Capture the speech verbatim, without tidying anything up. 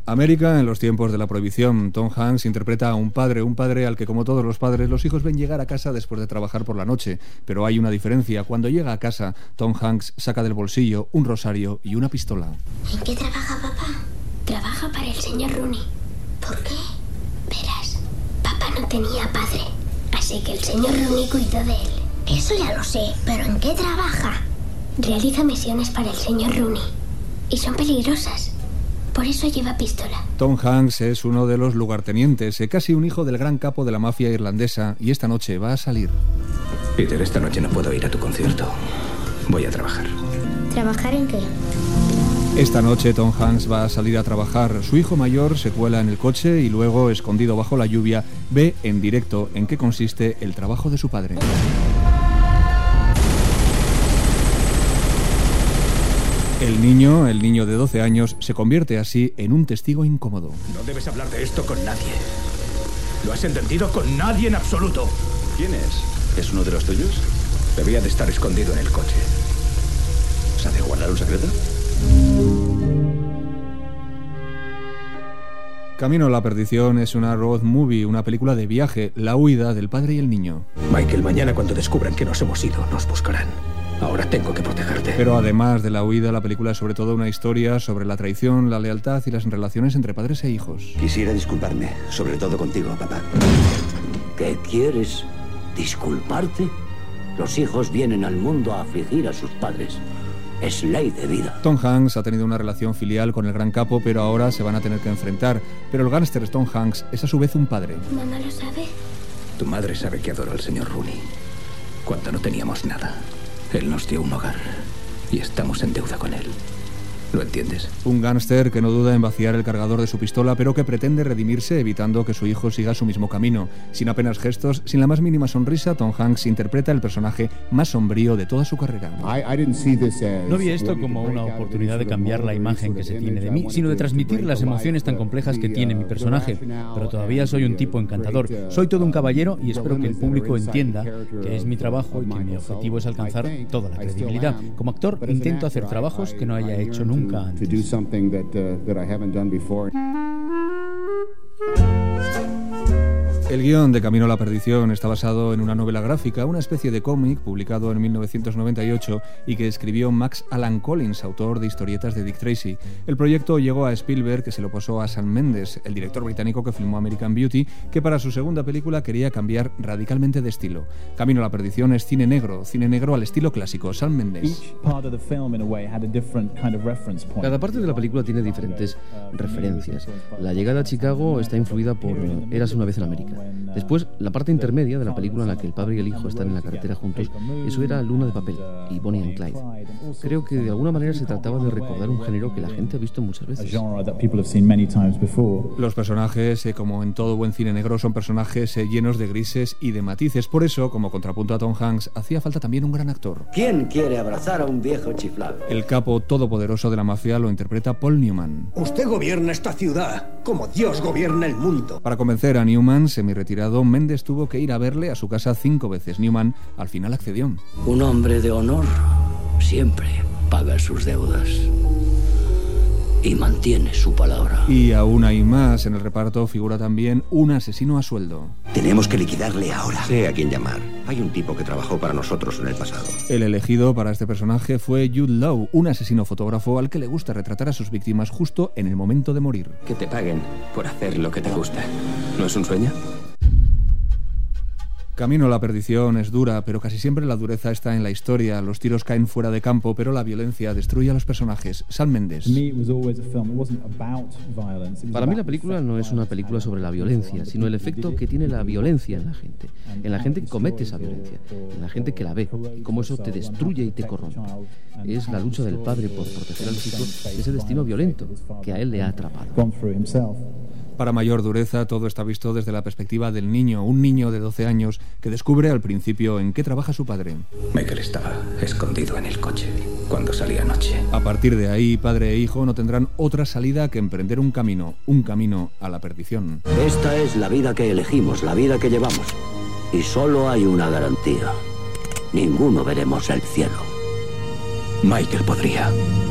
América en los tiempos de la prohibición. Tom Hanks interpreta a un padre, un padre al que, como todos los padres, los hijos ven llegar a casa después de trabajar por la noche. Pero hay una diferencia. Cuando llega a casa, Tom Hanks saca del bolsillo un rosario y una pistola. ¿En qué trabaja papá? Trabaja para el señor Rooney. ¿Por qué? Verás, papá no tenía padre, así que el señor Rooney cuidó de él. Eso ya lo sé, pero ¿en qué trabaja? Realiza misiones para el señor Rooney y son peligrosas. Por eso lleva pistola. Tom Hanks es uno de los lugartenientes, casi un hijo del gran capo de la mafia irlandesa, y esta noche va a salir. Peter, esta noche no puedo ir a tu concierto. Voy a trabajar. ¿Trabajar en qué? Esta noche Tom Hanks va a salir a trabajar. Su hijo mayor se cuela en el coche y luego, escondido bajo la lluvia, ve en directo en qué consiste el trabajo de su padre. El niño, el niño de doce años, se convierte así en un testigo incómodo. No debes hablar de esto con nadie. ¿Lo has entendido? Con nadie en absoluto. ¿Quién es? ¿Es uno de los tuyos? Debía de estar escondido en el coche. ¿Sabe guardar un secreto? Camino a la perdición es una road movie, una película de viaje, la huida del padre y el niño. Michael, mañana cuando descubran que nos hemos ido, nos buscarán. Ahora tengo que protegerte. Pero además de la huida, la película es sobre todo una historia sobre la traición, la lealtad y las relaciones entre padres e hijos. Quisiera disculparme, sobre todo contigo, papá. ¿Qué quieres? ¿Disculparte? Los hijos vienen al mundo a afligir a sus padres. Es ley de vida. Tom Hanks ha tenido una relación filial con el gran capo, pero ahora se van a tener que enfrentar. Pero el gángster Tom Hanks es a su vez un padre. ¿Mamá lo sabe? Tu madre sabe que adoro al señor Rooney. Cuando no teníamos nada, él nos dio un hogar y estamos en deuda con él. ¿Lo entiendes? Un gángster que no duda en vaciar el cargador de su pistola, pero que pretende redimirse evitando que su hijo siga su mismo camino. Sin apenas gestos, sin la más mínima sonrisa, Tom Hanks interpreta el personaje más sombrío de toda su carrera. No vi esto como una oportunidad de cambiar la imagen que se tiene de mí, sino de transmitir las emociones tan complejas que tiene mi personaje. Pero todavía soy un tipo encantador. Soy todo un caballero y espero que el público entienda que es mi trabajo y que mi objetivo es alcanzar toda la credibilidad. Como actor, intento hacer trabajos que no haya hecho nunca. Nunca antes. El guión de Camino a la perdición está basado en una novela gráfica, una especie de cómic publicado en mil novecientos noventa y ocho y que escribió Max Alan Collins, autor de historietas de Dick Tracy. El proyecto llegó a Spielberg, que se lo pasó a Sam Mendes, el director británico que filmó American Beauty, que para su segunda película quería cambiar radicalmente de estilo. Camino a la perdición es cine negro, cine negro al estilo clásico. Sam Mendes. Cada parte de la película tiene diferentes referencias. La llegada a Chicago está influida por Érase una vez en América. Después, la parte intermedia de la película en la que el padre y el hijo están en la carretera juntos, eso era Luna de papel y Bonnie and Clyde. Creo que de alguna manera se trataba de recordar un género que la gente ha visto muchas veces. Los personajes, eh, como en todo buen cine negro, son personajes eh, llenos de grises y de matices. Por eso, como contrapunto a Tom Hanks, hacía falta también un gran actor. ¿Quién quiere abrazar a un viejo chiflado? El capo todopoderoso de la mafia lo interpreta Paul Newman. Usted gobierna esta ciudad como Dios gobierna el mundo. Para convencer a Newman, semi-retirado, Mendes tuvo que ir a verle a su casa cinco veces. Newman al final accedió. Un hombre de honor siempre paga sus deudas y mantiene su palabra. Y aún hay más. En el reparto figura también un asesino a sueldo. Tenemos que liquidarle ahora. Sé a quién llamar. Hay un tipo que trabajó para nosotros en el pasado. El elegido para este personaje fue Jude Law, un asesino fotógrafo al que le gusta retratar a sus víctimas justo en el momento de morir. Que te paguen por hacer lo que te gusta. ¿No es un sueño? Camino a la perdición es dura, pero casi siempre la dureza está en la historia. Los tiros caen fuera de campo, pero la violencia destruye a los personajes. Sam Mendes. Para mí la película no es una película sobre la violencia, sino el efecto que tiene la violencia en la gente, en la gente que comete esa violencia, en la gente que la ve, y cómo eso te destruye y te corrompe. Es la lucha del padre por proteger al chico de ese destino violento que a él le ha atrapado. Para mayor dureza, todo está visto desde la perspectiva del niño, un niño de doce años que descubre al principio en qué trabaja su padre. Michael estaba escondido en el coche cuando salí anoche. A partir de ahí, padre e hijo no tendrán otra salida que emprender un camino, un camino a la perdición. Esta es la vida que elegimos, la vida que llevamos. Y solo hay una garantía. Ninguno veremos el cielo. Michael podría.